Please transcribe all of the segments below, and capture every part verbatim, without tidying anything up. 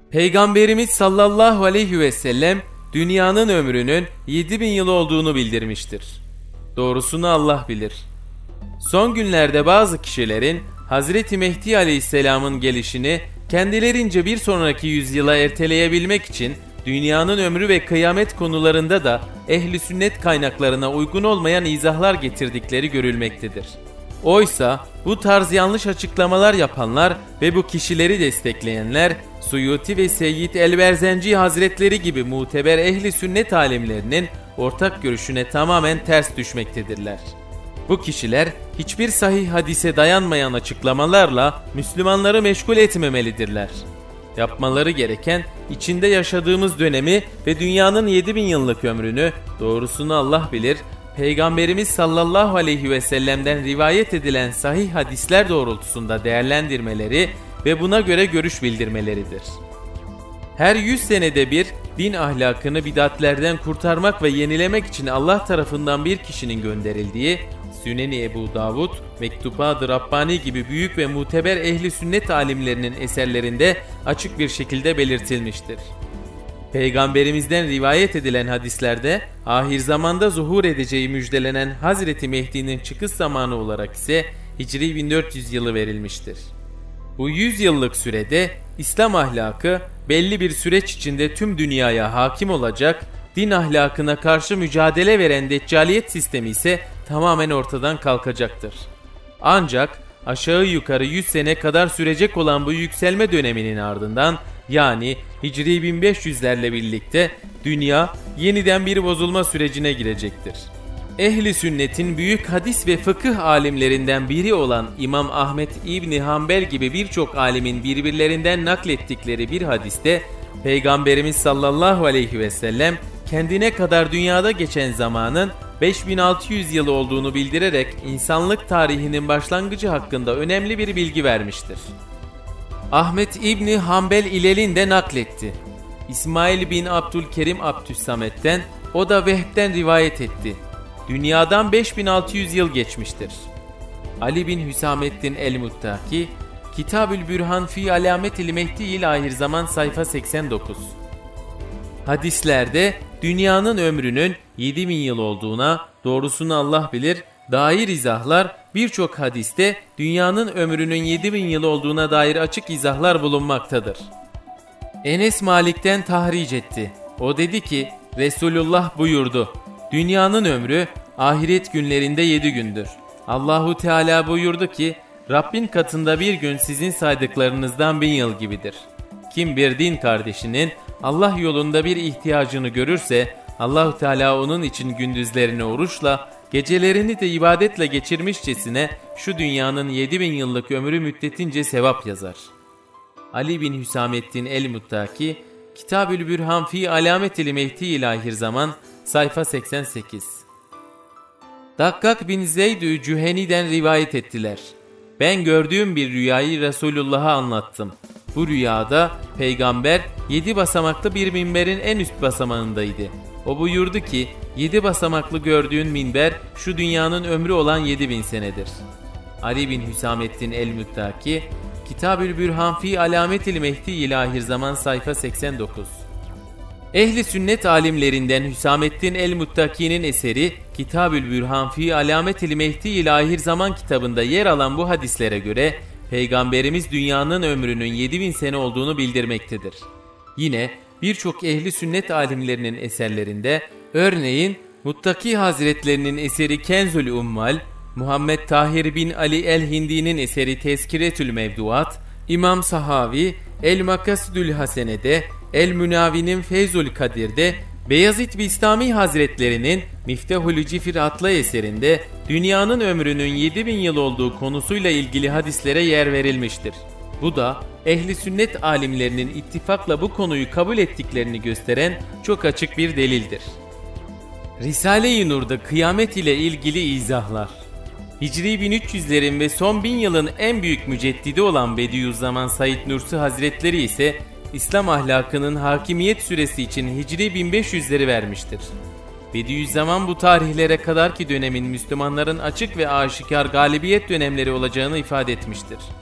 Peygamberimiz sallallahu aleyhi ve sellem dünyanın ömrünün yedi bin yıl olduğunu bildirmiştir. Doğrusunu Allah bilir. Son günlerde bazı kişilerin Hazreti Mehdi aleyhisselamın gelişini kendilerince bir sonraki yüzyıla erteleyebilmek için dünyanın ömrü ve kıyamet konularında da ehli sünnet kaynaklarına uygun olmayan izahlar getirdikleri görülmektedir. Oysa bu tarz yanlış açıklamalar yapanlar ve bu kişileri destekleyenler Suyuti ve Seyyid Elberzenci Hazretleri gibi muteber ehli sünnet alimlerinin ortak görüşüne tamamen ters düşmektedirler. Bu kişiler hiçbir sahih hadise dayanmayan açıklamalarla Müslümanları meşgul etmemelidirler. Yapmaları gereken içinde yaşadığımız dönemi ve dünyanın yedi bin yıllık ömrünü, doğrusunu Allah bilir, Peygamberimiz sallallahu aleyhi ve sellem'den rivayet edilen sahih hadisler doğrultusunda değerlendirmeleri ve buna göre görüş bildirmeleridir. Her yüz senede bir din ahlakını bid'atlerden kurtarmak ve yenilemek için Allah tarafından bir kişinin gönderildiği Süneni Ebu Davud, Mektubat-ı Rabbani gibi büyük ve muteber ehli sünnet alimlerinin eserlerinde açık bir şekilde belirtilmiştir. Peygamberimizden rivayet edilen hadislerde ahir zamanda zuhur edeceği müjdelenen Hazreti Mehdi'nin çıkış zamanı olarak ise Hicri bin dört yüz yılı verilmiştir. Bu yüz yıllık sürede İslam ahlakı belli bir süreç içinde tüm dünyaya hakim olacak, din ahlakına karşı mücadele veren deccaliyet sistemi ise tamamen ortadan kalkacaktır. Ancak aşağı yukarı yüz sene kadar sürecek olan bu yükselme döneminin ardından, yani Hicri bin beş yüzlerle birlikte dünya yeniden bir bozulma sürecine girecektir. Ehli sünnetin büyük hadis ve fıkıh alimlerinden biri olan İmam Ahmet İbni Hanbel gibi birçok alimin birbirlerinden naklettikleri bir hadiste Peygamberimiz sallallahu aleyhi ve sellem kendine kadar dünyada geçen zamanın beş bin altı yüz yıl olduğunu bildirerek insanlık tarihinin başlangıcı hakkında önemli bir bilgi vermiştir. Ahmet İbni Hanbel İlel'in de nakletti. İsmail bin Abdülkerim Abdüssamet'ten, o da Vehb'den rivayet etti. Dünyadan beş bin altı yüz yıl geçmiştir. Ali bin Hüsamettin el-Muttaki, Kitab-ül Bürhan fi Alametil Mehdi ahir zaman sayfa seksen dokuz. Hadislerde dünyanın ömrünün yedi bin yıl olduğuna, doğrusunu Allah bilir, dair izahlar, birçok hadiste dünyanın ömrünün yedi bin yıl olduğuna dair açık izahlar bulunmaktadır. Enes Malik'ten tahric etti. O dedi ki, Resulullah buyurdu, dünyanın ömrü ahiret günlerinde yedi gündür. Allahu Teala buyurdu ki, Rabbin katında bir gün sizin saydıklarınızdan bin yıl gibidir. Kim bir din kardeşinin Allah yolunda bir ihtiyacını görürse, Allahu Teala onun için gündüzlerini oruçla, gecelerini de ibadetle geçirmişçesine şu dünyanın yedi bin yıllık ömrü müddetince sevap yazar. Ali bin Hüsamettin el-Muttaki, Kitab-ül Bürhan fi Alametil Mehdi ahir zaman sayfa seksen sekiz. Dakkak bin Zeyd-ü Cüheni'den rivayet ettiler. Ben gördüğüm bir rüyayı Resulullah'a anlattım. Bu rüyada peygamber yedi basamaklı bir minberin en üst basamağındaydı. O buyurdu ki, yedi basamaklı gördüğün minber şu dünyanın ömrü olan yedi bin senedir. Ali bin Hüsamettin el-Muttaki, Kitab-ül Bürhan fi Alametil Mehdi ahir zaman sayfa seksen dokuz. Ehli sünnet alimlerinden Hüsamettin el-Muttaki'nin eseri Kitab-ül Bürhan fi Alametil Mehdi ahir zaman kitabında yer alan bu hadislere göre Peygamberimiz dünyanın ömrünün yedi bin sene olduğunu bildirmektedir. Yine birçok ehli sünnet alimlerinin eserlerinde, örneğin Muttaki Hazretlerinin eseri Kenzül Ummal, Muhammed Tahir bin Ali el-Hindi'nin eseri Tezkiretül Mevduat, İmam Sahavi El-Makasidül Hasene'de, El-Münavi'nin Feyzül Kadir'de, Beyazıt Bistami Hazretlerinin Miftahul Cifir adlı eserinde dünyanın ömrünün yedi bin yıl olduğu konusuyla ilgili hadislere yer verilmiştir. Bu da ehli sünnet alimlerinin ittifakla bu konuyu kabul ettiklerini gösteren çok açık bir delildir. Risale-i Nur'da kıyamet ile ilgili izahlar. Hicri bin üç yüzlerin ve son bin yılın en büyük müceddidi olan Bediüzzaman Said Nursi Hazretleri ise İslam ahlakının hakimiyet süresi için Hicri bin beş yüzleri vermiştir. Bediüzzaman bu tarihlere kadarki dönemin Müslümanların açık ve aşikar galibiyet dönemleri olacağını ifade etmiştir.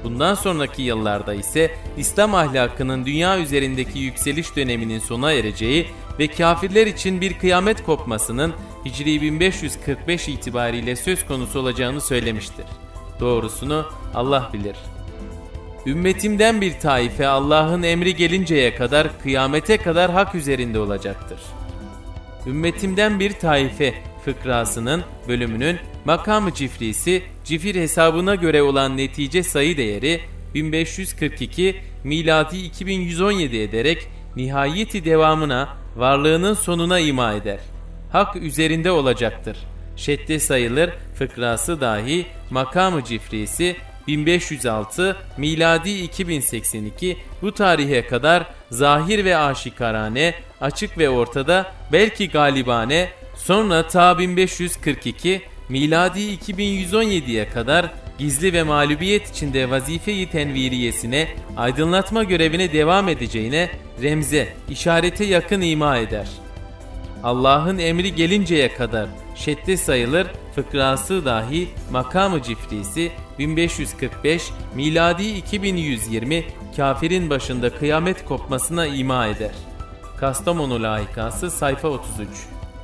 Bundan sonraki yıllarda ise İslam ahlakının dünya üzerindeki yükseliş döneminin sona ereceği ve kafirler için bir kıyamet kopmasının Hicri bin beş yüz kırk beş itibariyle söz konusu olacağını söylemiştir. Doğrusunu Allah bilir. Ümmetimden bir taife Allah'ın emri gelinceye kadar kıyamete kadar hak üzerinde olacaktır. Ümmetimden bir taife fıkrasının bölümünün makamı cifrisi, cifir hesabına göre olan netice sayı değeri bin beş yüz kırk iki miladi iki bin yüz on yedi ederek nihayeti devamına, varlığının sonuna ima eder. Hak üzerinde olacaktır. Şedde sayılır fıkrası dahi makamı cifrisi bin beş yüz altı miladi iki bin seksen iki bu tarihe kadar zahir ve aşikarane, açık ve ortada, belki galibane, sonra ta bin beş yüz kırk iki miladi iki bin yüz on yediye kadar gizli ve mağlubiyet içinde vazife-i tenviriyesine, aydınlatma görevine devam edeceğine remze, işarete yakın ima eder. Allah'ın emri gelinceye kadar şedde sayılır fıkrası dahi makamı cifrisi bin beş yüz kırk beş miladi iki bin yüz yirmi kafirin başında kıyamet kopmasına ima eder. Kastamonu layıkası sayfa otuz üç.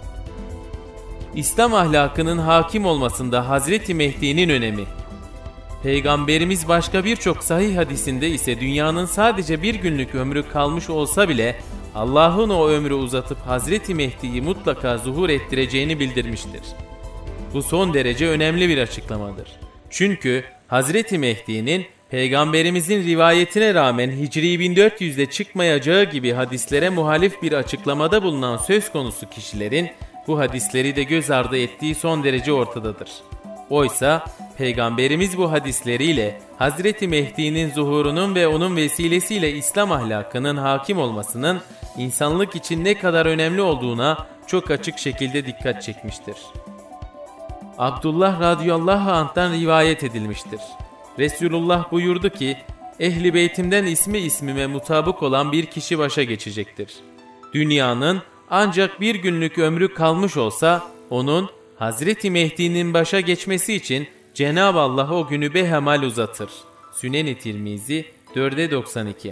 İslam ahlakının hakim olmasında Hazreti Mehdi'nin önemi. Peygamberimiz başka birçok sahih hadisinde ise dünyanın sadece bir günlük ömrü kalmış olsa bile Allah'ın o ömrü uzatıp Hazreti Mehdi'yi mutlaka zuhur ettireceğini bildirmiştir. Bu son derece önemli bir açıklamadır. Çünkü Hazreti Mehdi'nin Peygamberimizin rivayetine rağmen Hicri bin dört yüzde çıkmayacağı gibi hadislere muhalif bir açıklamada bulunan söz konusu kişilerin bu hadisleri de göz ardı ettiği son derece ortadadır. Oysa Peygamberimiz bu hadisleriyle Hazreti Mehdi'nin zuhurunun ve onun vesilesiyle İslam ahlakının hakim olmasının insanlık için ne kadar önemli olduğuna çok açık şekilde dikkat çekmiştir. Abdullah radıyallahu anh'tan rivayet edilmiştir. Resulullah buyurdu ki, Ehli beytimden ismi ismime mutabık olan bir kişi başa geçecektir. Dünyanın ancak bir günlük ömrü kalmış olsa onun Hazreti Mehdi'nin başa geçmesi için Cenab-ı Allah o günü behemal uzatır. Sünen-i Tirmizi dörde doksan iki.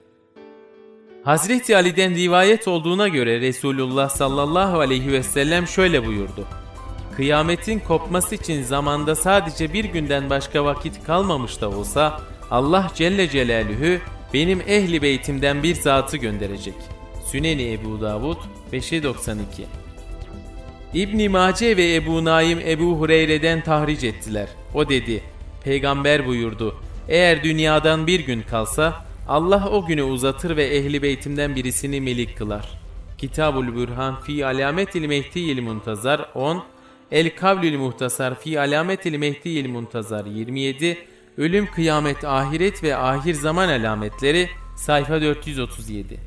Hazreti Ali'den rivayet olduğuna göre Resulullah sallallahu aleyhi ve sellem şöyle buyurdu. Kıyametin kopması için zamanda sadece bir günden başka vakit kalmamış da olsa Allah Celle Celaluhu benim ehli beytimden bir zatı gönderecek. Sünen-i Ebu Davud beşe doksan iki. İbn-i Mace ve Ebu Naim Ebu Hureyre'den tahric ettiler. O dedi, Peygamber buyurdu, eğer dünyadan bir gün kalsa Allah o günü uzatır ve ehli beytimden birisini melik kılar. Kitabul Burhan fi alametil Mehdi'il Muntazar on, El Kavlül Muhtasar fi alametil Mehdi'il Muntazar yirmi yedi, Ölüm, Kıyamet, Ahiret ve Ahir Zaman Alametleri sayfa dört yüz otuz yedi.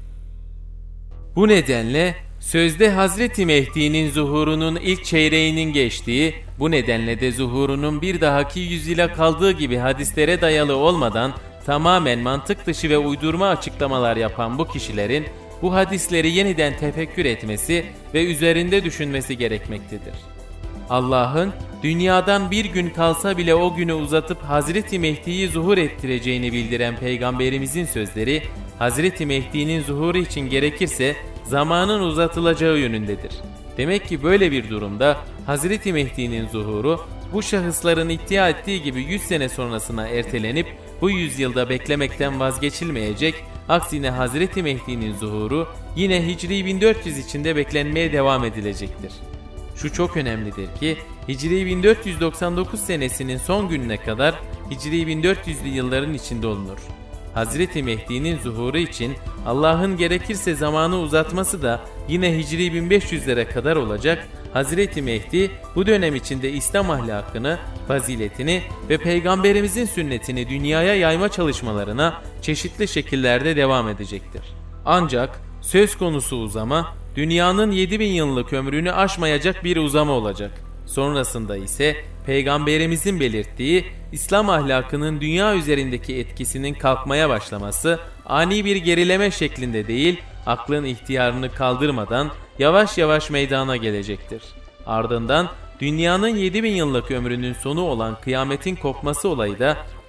Bu nedenle sözde Hazreti Mehdi'nin zuhurunun ilk çeyreğinin geçtiği, bu nedenle de zuhurunun bir dahaki yüzyıla kaldığı gibi hadislere dayalı olmadan tamamen mantık dışı ve uydurma açıklamalar yapan bu kişilerin bu hadisleri yeniden tefekkür etmesi ve üzerinde düşünmesi gerekmektedir. Allah'ın dünyadan bir gün kalsa bile o günü uzatıp Hazreti Mehdi'yi zuhur ettireceğini bildiren Peygamberimizin sözleri, Hazreti Mehdi'nin zuhuru için gerekirse zamanın uzatılacağı yönündedir. Demek ki böyle bir durumda Hazreti Mehdi'nin zuhuru bu şahısların iddia ettiği gibi yüz sene sonrasına ertelenip bu yüzyılda beklemekten vazgeçilmeyecek, aksine Hazreti Mehdi'nin zuhuru yine Hicri bin dört yüz içinde beklenmeye devam edilecektir. Şu çok önemlidir ki Hicri bin dört yüz doksan dokuz senesinin son gününe kadar Hicri bin dört yüzlü yılların içinde olunur. Hazreti Mehdi'nin zuhuru için Allah'ın gerekirse zamanı uzatması da yine Hicri bin beş yüzlere kadar olacak. Hazreti Mehdi bu dönem içinde İslam ahlakını, faziletini ve Peygamberimizin sünnetini dünyaya yayma çalışmalarına çeşitli şekillerde devam edecektir. Ancak söz konusu uzama, dünyanın yedi bin yıllık ömrünü aşmayacak bir uzama olacak. Sonrasında ise Peygamberimizin belirttiği İslam ahlakının dünya üzerindeki etkisinin kalkmaya başlaması ani bir gerileme şeklinde değil, aklın ihtiyarını kaldırmadan yavaş yavaş meydana gelecektir. Ardından dünyanın yedi bin yıllık ömrünün sonu olan kıyametin kopması olayı da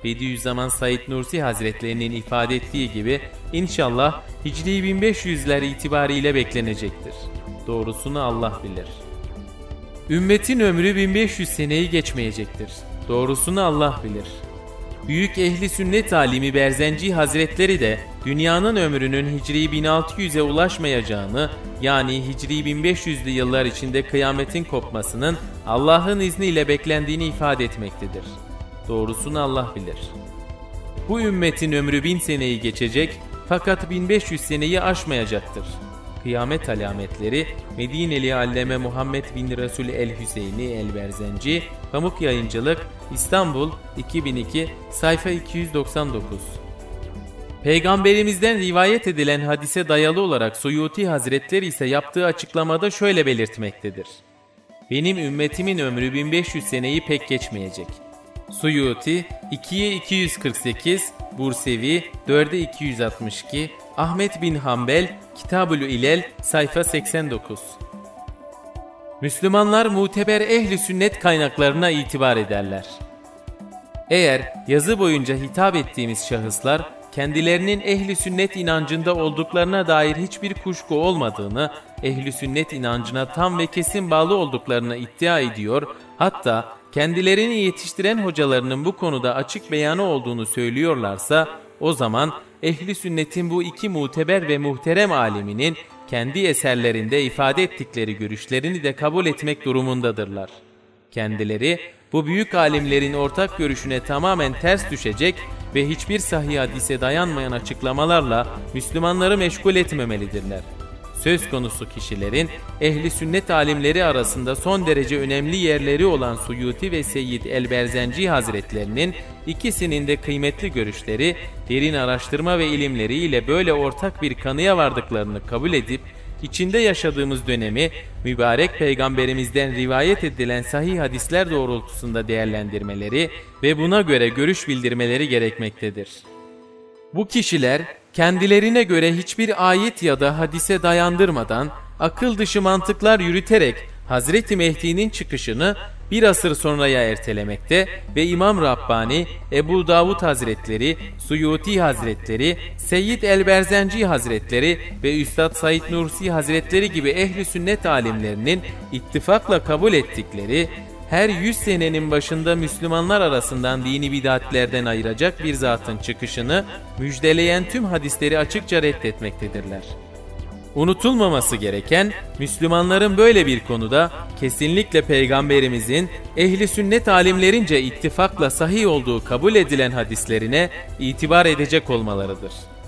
Bediüzzaman Said Nursi Hazretlerinin ifade ettiği gibi inşallah Hicri bin beş yüzler itibariyle beklenecektir. Doğrusunu Allah bilir. Ümmetin ömrü bin beş yüz seneyi geçmeyecektir. Doğrusunu Allah bilir. Büyük ehli sünnet alimi Berzenci Hazretleri de dünyanın ömrünün Hicri bin altı yüze ulaşmayacağını, yani Hicri bin beş yüzlü yıllar içinde kıyametin kopmasının Allah'ın izniyle beklendiğini ifade etmektedir. Doğrusunu Allah bilir. Bu ümmetin ömrü bin seneyi geçecek fakat bin beş yüz seneyi aşmayacaktır. Kıyamet alametleri Medineli Alleme Muhammed bin Resul el-Hüseyni el-Berzenci, Pamuk Yayıncılık, İstanbul iki bin iki, sayfa iki yüz doksan dokuz. Peygamberimizden rivayet edilen hadise dayalı olarak Suyuti Hazretleri ise yaptığı açıklamada şöyle belirtmektedir. Benim ümmetimin ömrü bin beş yüz seneyi pek geçmeyecek. Suyuti ikiye iki yüz kırk sekiz, Bursevi dörde iki yüz altmış iki, Ahmet bin Hanbel Kitab-ül İlel sayfa seksen dokuz. Müslümanlar muteber ehli sünnet kaynaklarına itibar ederler. Eğer yazı boyunca hitap ettiğimiz şahıslar kendilerinin ehli sünnet inancında olduklarına dair hiçbir kuşku olmadığını, ehli sünnet inancına tam ve kesin bağlı olduklarını iddia ediyor, hatta kendilerini yetiştiren hocalarının bu konuda açık beyanı olduğunu söylüyorlarsa, o zaman ehli sünnetin bu iki muteber ve muhterem aliminin kendi eserlerinde ifade ettikleri görüşlerini de kabul etmek durumundadırlar. Kendileri bu büyük alimlerin ortak görüşüne tamamen ters düşecek ve hiçbir sahih hadise dayanmayan açıklamalarla Müslümanları meşgul etmemelidirler. Söz konusu kişilerin ehli sünnet alimleri arasında son derece önemli yerleri olan Suyuti ve Seyyid el-Berzenci Hazretlerinin ikisinin de kıymetli görüşleri, derin araştırma ve ilimleriyle böyle ortak bir kanıya vardıklarını kabul edip, içinde yaşadığımız dönemi mübarek peygamberimizden rivayet edilen sahih hadisler doğrultusunda değerlendirmeleri ve buna göre görüş bildirmeleri gerekmektedir. Bu kişiler kendilerine göre hiçbir ayet ya da hadise dayandırmadan akıl dışı mantıklar yürüterek Hazreti Mehdi'nin çıkışını bir asır sonraya ertelemekte ve İmam Rabbani, Ebu Davud Hazretleri, Suyuti Hazretleri, Seyyid el-Berzenci Hazretleri ve Üstad Said Nursi Hazretleri gibi ehli sünnet alimlerinin ittifakla kabul ettikleri, her yüz senenin başında Müslümanlar arasından dini bid'atlerden ayıracak bir zatın çıkışını müjdeleyen tüm hadisleri açıkça reddetmektedirler. Unutulmaması gereken, Müslümanların böyle bir konuda kesinlikle Peygamberimizin ehli sünnet alimlerince ittifakla sahih olduğu kabul edilen hadislerine itibar edecek olmalarıdır.